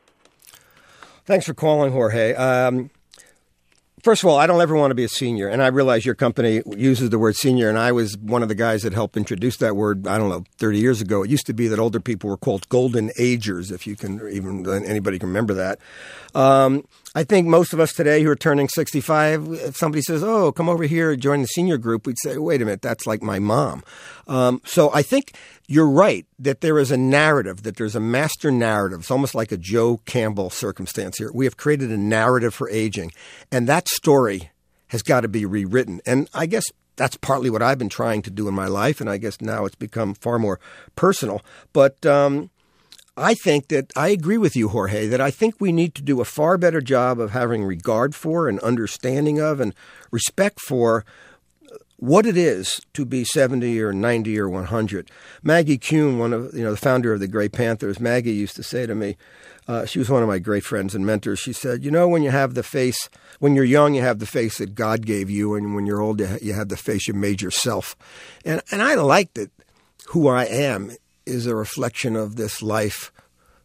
Thanks for calling, Jorge. Um, First of all, I don't ever want to be a senior, and I realize your company uses the word senior, and I was one of the guys that helped introduce that word, I don't know, thirty years ago. It used to be that older people were called golden agers, if you can even, anybody can remember that. Um, I think most of us today who are turning sixty-five, if somebody says, oh, come over here, join the senior group, we'd say, wait a minute, that's like my mom. Um, so I think you're right that there is a narrative, that there's a master narrative. It's almost like a Joe Campbell circumstance here. We have created a narrative for aging, and that story has got to be rewritten. And I guess that's partly what I've been trying to do in my life, and I guess now it's become far more personal. But um, I think that I agree with you, Jorge, that I think we need to do a far better job of having regard for and understanding of and respect for what it is to be seventy or ninety or one hundred. Maggie Kuhn, one of you know the founder of the Grey Panthers, Maggie used to say to me, uh, she was one of my great friends and mentors. She said, "You know, when you have the face, when you're young, you have the face that God gave you, and when you're old, you have the face you made yourself." And and I like that. Who I am is a reflection of this life,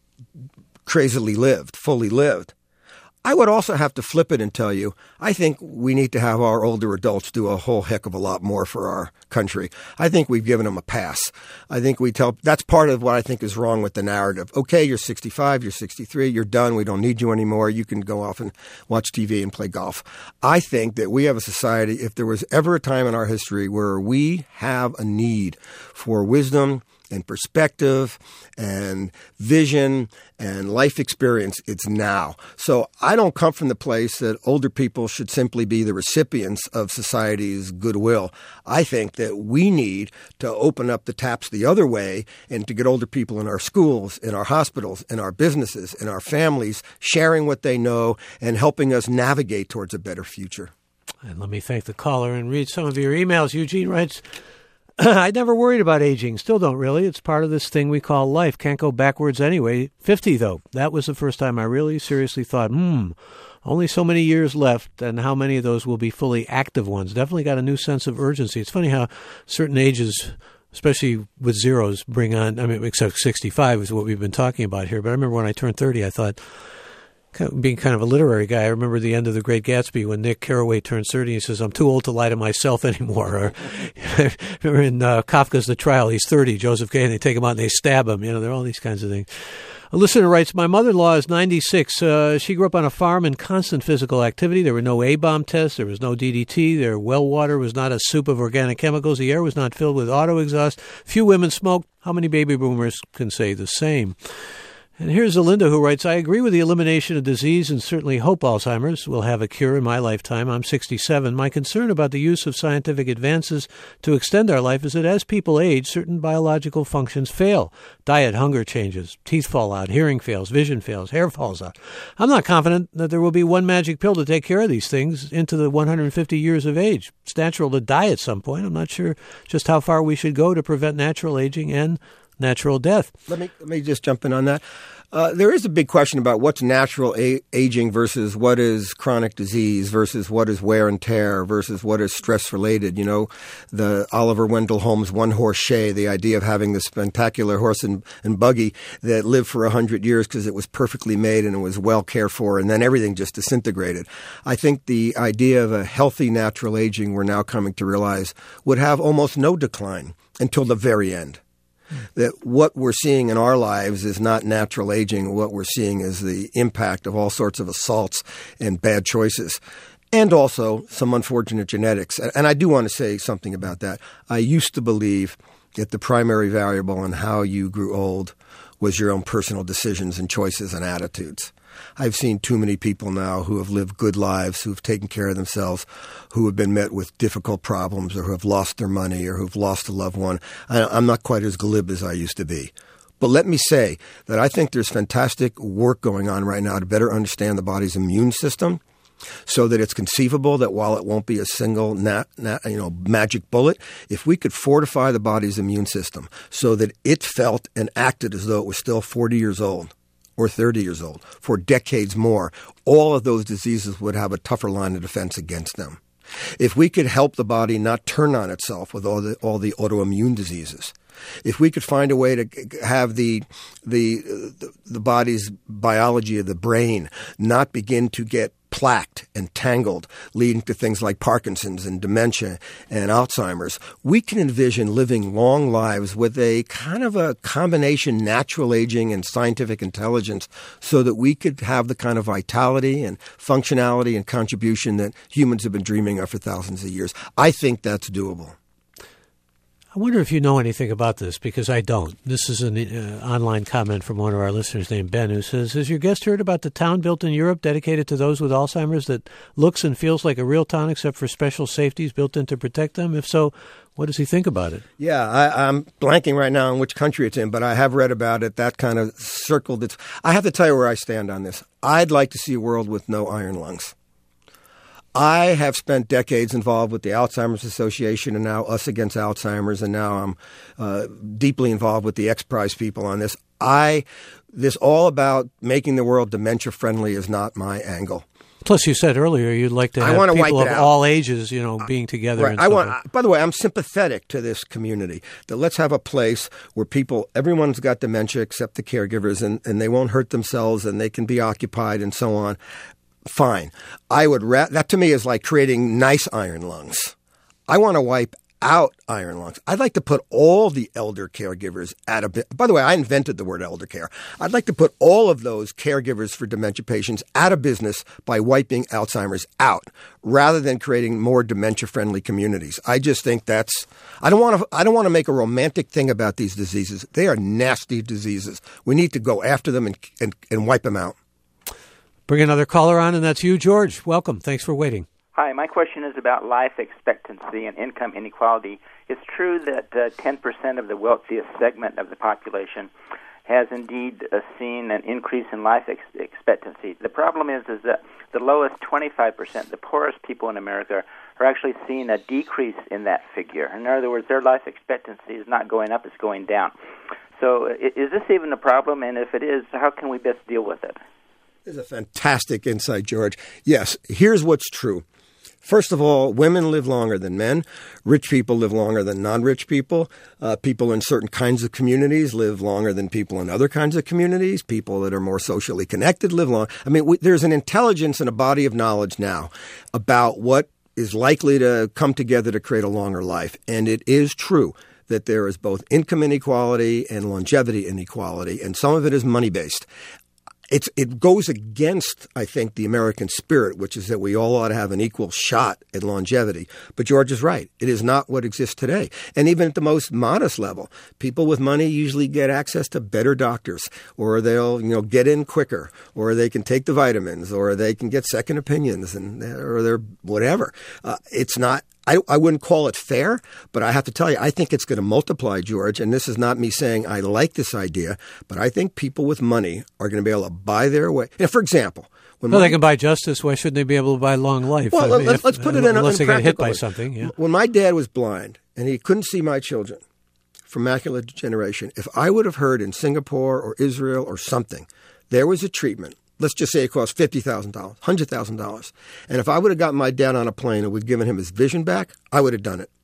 crazily lived, fully lived. I would also have to flip it and tell you, I think we need to have our older adults do a whole heck of a lot more for our country. I think we've given them a pass. I think we tell, that's part of what I think is wrong with the narrative. Okay, you're sixty-five, you're sixty-three, you're done, we don't need you anymore, you can go off and watch T V and play golf. I think that we have a society, if there was ever a time in our history where we have a need for wisdom and perspective and vision and life experience, it's now. So I don't come from the place that older people should simply be the recipients of society's goodwill. I think that we need to open up the taps the other way and to get older people in our schools, in our hospitals, in our businesses, in our families, sharing what they know and helping us navigate towards a better future. And let me thank the caller and read some of your emails. Eugene writes, I never worried about aging. Still don't really. It's part of this thing we call life. Can't go backwards anyway. fifty, though. That was the first time I really seriously thought, hmm, only so many years left, and how many of those will be fully active ones. Definitely got a new sense of urgency. It's funny how certain ages, especially with zeros, bring on, I mean, except sixty-five is what we've been talking about here. But I remember when I turned thirty, I thought, being kind of a literary guy, I remember the end of The Great Gatsby when Nick Carraway turns thirty. He says, I'm too old to lie to myself anymore. Or remember in uh, Kafka's The Trial, he's thirty, Joseph K., and they take him out and they stab him. You know, there are all these kinds of things. A listener writes, my mother-in-law is ninety-six. Uh, she grew up on a farm in constant physical activity. There were no A-bomb tests. There was no D D T. Their well water was not a soup of organic chemicals. The air was not filled with auto exhaust. Few women smoked. How many baby boomers can say the same? And here's Alinda who writes, I agree with the elimination of disease and certainly hope Alzheimer's will have a cure in my lifetime. I'm sixty-seven. My concern about the use of scientific advances to extend our life is that as people age, certain biological functions fail. Diet, hunger changes, teeth fall out, hearing fails, vision fails, hair falls out. I'm not confident that there will be one magic pill to take care of these things into the one hundred fifty years of age. It's natural to die at some point. I'm not sure just how far we should go to prevent natural aging and natural death. Let me let me just jump in on that. Uh, there is a big question about what's natural a- aging versus what is chronic disease versus what is wear and tear versus what is stress-related. You know, the Oliver Wendell Holmes one-horse shay, the idea of having this spectacular horse and, and buggy that lived for one hundred years because it was perfectly made and it was well cared for, and then everything just disintegrated. I think the idea of a healthy natural aging we're now coming to realize would have almost no decline until the very end. That what we're seeing in our lives is not natural aging. What we're seeing is the impact of all sorts of assaults and bad choices, and also some unfortunate genetics. And I do want to say something about that. I used to believe that the primary variable in how you grew old was your own personal decisions and choices and attitudes. I've seen too many people now who have lived good lives, who have taken care of themselves, who have been met with difficult problems or who have lost their money or who have lost a loved one. I, I'm not quite as glib as I used to be. But let me say that I think there's fantastic work going on right now to better understand the body's immune system so that it's conceivable that while it won't be a single nat, nat, you know, magic bullet, if we could fortify the body's immune system so that it felt and acted as though it was still forty years old, or thirty years old, for decades more, all of those diseases would have a tougher line of defense against them. If we could help the body not turn on itself with all the all the autoimmune diseases, if we could find a way to have the the the, the body's biology of the brain not begin to get plaqued and tangled, leading to things like Parkinson's and dementia and Alzheimer's, we can envision living long lives with a kind of a combination natural aging and scientific intelligence so that we could have the kind of vitality and functionality and contribution that humans have been dreaming of for thousands of years. I think that's doable. I wonder if you know anything about this, because I don't. This is an uh, online comment from one of our listeners named Ben, who says, has your guest heard about the town built in Europe dedicated to those with Alzheimer's that looks and feels like a real town except for special safeties built in to protect them? If so, what does he think about it? Yeah, I, I'm blanking right now on which country it's in, but I have read about it, that kind of circle. That's, I have to tell you where I stand on this. I'd like to see a world with no iron lungs. I have spent decades involved with the Alzheimer's Association and now Us Against Alzheimer's, and now I'm uh, deeply involved with the X Prize people on this. I, this all about making the world dementia-friendly is not my angle. Plus, you said earlier you'd like to have I people of out. all ages, you know, being together. Right. And I want. like. By the way, I'm sympathetic to this community. That let's have a place where people, everyone's got dementia except the caregivers, and, and they won't hurt themselves, and they can be occupied, and so on. Fine. I would ra- that to me is like creating nice iron lungs. I want to wipe out iron lungs. I'd like to put all the elder caregivers out of – by the way, I invented the word elder care. I'd like to put all of those caregivers for dementia patients out of business by wiping Alzheimer's out rather than creating more dementia-friendly communities. I just think that's – I don't want to I don't want to make a romantic thing about these diseases. They are nasty diseases. We need to go after them and and, and wipe them out. Bring another caller on, and that's you, George. Welcome. Thanks for waiting. Hi, my question is about life expectancy and income inequality. It's true that uh, ten percent of the wealthiest segment of the population has indeed uh, seen an increase in life ex- expectancy. The problem is, is that the lowest twenty-five percent, the poorest people in America, are actually seeing a decrease in that figure. In other words, their life expectancy is not going up, it's going down. So is this even a problem? And if it is, how can we best deal with it? This is a fantastic insight, George. Yes, here's what's true. First of all, women live longer than men. Rich people live longer than non-rich people. Uh, people in certain kinds of communities live longer than people in other kinds of communities. People that are more socially connected live long. I mean, we, there's an intelligence and a body of knowledge now about what is likely to come together to create a longer life. And it is true that there is both income inequality and longevity inequality, and some of it is money-based. It's, it goes against, I think, the American spirit, which is that we all ought to have an equal shot at longevity. But George is right. It is not what exists today. And even at the most modest level, people with money usually get access to better doctors, or they'll, you know, get in quicker, or they can take the vitamins, or they can get second opinions, and or they're whatever. Uh, it's not. I, I wouldn't call it fair, but I have to tell you, I think it's going to multiply, George. And this is not me saying I like this idea, but I think people with money are going to be able to buy their way. And for example, when well, my, they can buy justice. Why shouldn't they be able to buy long life? Well, I mean, let's, if, let's put it in unless in they get hit by way. something. Yeah. When my dad was blind and he couldn't see my children from macular degeneration, if I would have heard in Singapore or Israel or something, there was a treatment. Let's just say it cost fifty thousand dollars, one hundred thousand dollars. And if I would have gotten my dad on a plane and we'd given him his vision back, I would have done it.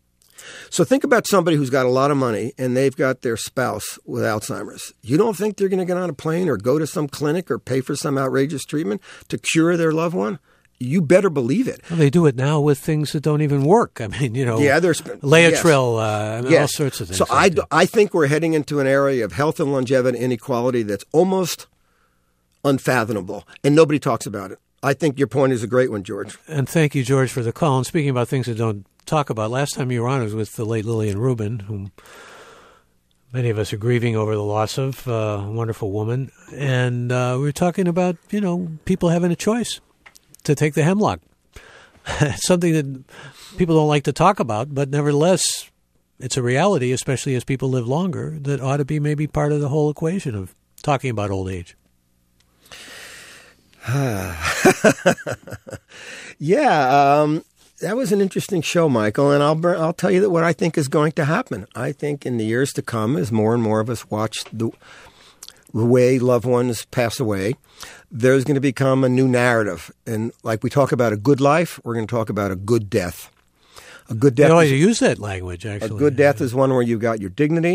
So think about somebody who's got a lot of money and they've got their spouse with Alzheimer's. You don't think they're going to get on a plane or go to some clinic or pay for some outrageous treatment to cure their loved one? You better believe it. Well, they do it now with things that don't even work. I mean, you know, yeah, there's Laetrile, yes. uh, I mean, yes. all sorts of things. So I, I think we're heading into an area of health and longevity inequality that's almost unfathomable, and nobody talks about it. I think your point is a great one, George. And thank you, George, for the call. And speaking about things that don't talk about, last time you were on was with the late Lillian Rubin, whom many of us are grieving over the loss of, uh, a wonderful woman. And uh, we were talking about, you know, people having a choice to take the hemlock. It's something that people don't like to talk about, but nevertheless, it's a reality, especially as people live longer, that ought to be maybe part of the whole equation of talking about old age. yeah, um, that was an interesting show, Michael, and I'll I'll tell you that what I think is going to happen. I think in the years to come, as more and more of us watch the, the way loved ones pass away, there's going to become a new narrative. And like we talk about a good life, we're going to talk about a good death. A good death. You always is, use that language, actually. A good death is one where you've got your dignity,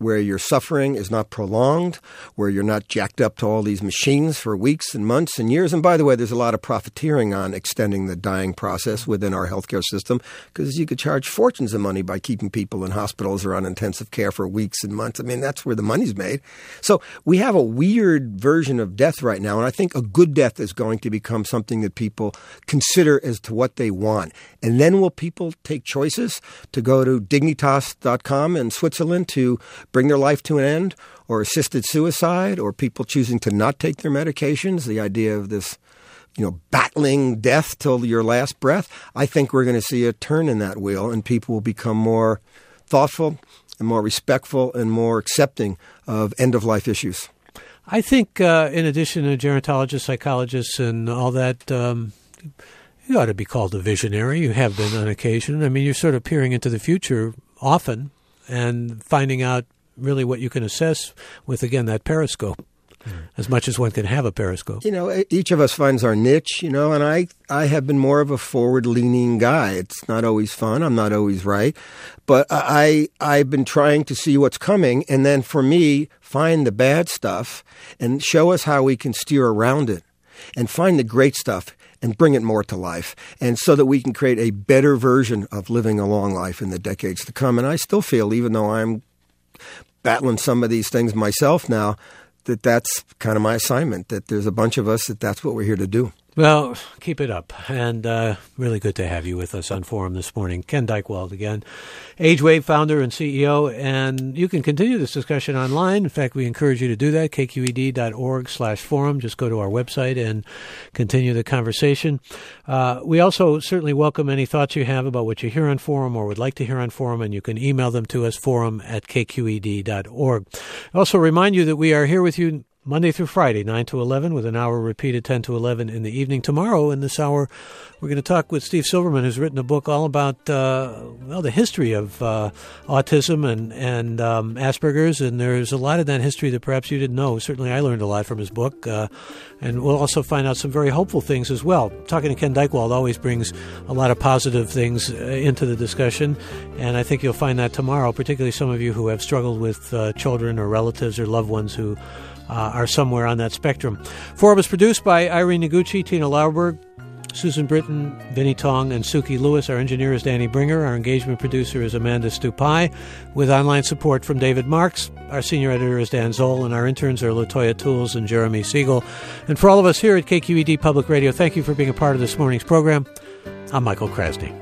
where your suffering is not prolonged, where you're not jacked up to all these machines for weeks and months and years. And by the way, there's a lot of profiteering on extending the dying process within our healthcare system, because you could charge fortunes of money by keeping people in hospitals or on intensive care for weeks and months. I mean, that's where the money's made. So we have a weird version of death right now, and I think a good death is going to become something that people consider as to what they want. And then will people take choices to go to dignitas dot com in Switzerland to bring their life to an end, or assisted suicide, or people choosing to not take their medications, the idea of this, you know, battling death till your last breath. I think we're going to see a turn in that wheel, and people will become more thoughtful and more respectful and more accepting of end-of-life issues. I think uh, in addition to gerontologists, psychologists, and all that, um, you ought to be called a visionary. You have been on occasion. I mean, you're sort of peering into the future often and finding out really what you can assess with, again, that periscope, mm. as much as one can have a periscope. You know, each of us finds our niche, you know, and I, I have been more of a forward-leaning guy. It's not always fun. I'm not always right. But I, I've been trying to see what's coming, and then for me, find the bad stuff and show us how we can steer around it, and find the great stuff and bring it more to life, and so that we can create a better version of living a long life in the decades to come. And I still feel, even though I'm battling some of these things myself now, that that's kind of my assignment, that there's a bunch of us that that's what we're here to do. Well, keep it up. And uh, really good to have you with us on Forum this morning. Ken Dykewald again, AgeWave founder and C E O. And you can continue this discussion online. In fact, we encourage you to do that, k q e d dot org slash forum. Just go to our website and continue the conversation. Uh, we also certainly welcome any thoughts you have about what you hear on Forum or would like to hear on Forum, and you can email them to us, forum at k q e d dot org. I also remind you that we are here with you Monday through Friday, nine to eleven, with an hour repeated ten to eleven in the evening. Tomorrow in this hour, we're going to talk with Steve Silverman, who's written a book all about uh, well the history of uh, autism and, and um, Asperger's, and there's a lot of that history that perhaps you didn't know. Certainly I learned a lot from his book, uh, and we'll also find out some very hopeful things as well. Talking to Ken Dykewald always brings a lot of positive things uh, into the discussion, and I think you'll find that tomorrow, particularly some of you who have struggled with uh, children or relatives or loved ones who Uh, are somewhere on that spectrum. Forum is produced by Irene Noguchi, Tina Lauerberg, Susan Britton, Vinnie Tong, and Suki Lewis. Our engineer is Danny Bringer. Our engagement producer is Amanda Stupai, with online support from David Marks. Our senior editor is Dan Zoll, and our interns are LaToya Tools and Jeremy Siegel. And for all of us here at K Q E D Public Radio, thank you for being a part of this morning's program. I'm Michael Krasny.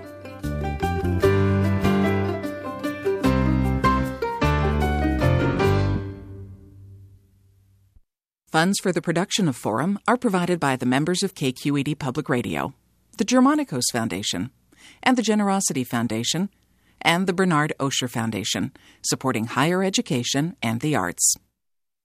Funds for the production of Forum are provided by the members of K Q E D Public Radio, the Germanicos Foundation, and the Generosity Foundation, and the Bernard Osher Foundation, supporting higher education and the arts.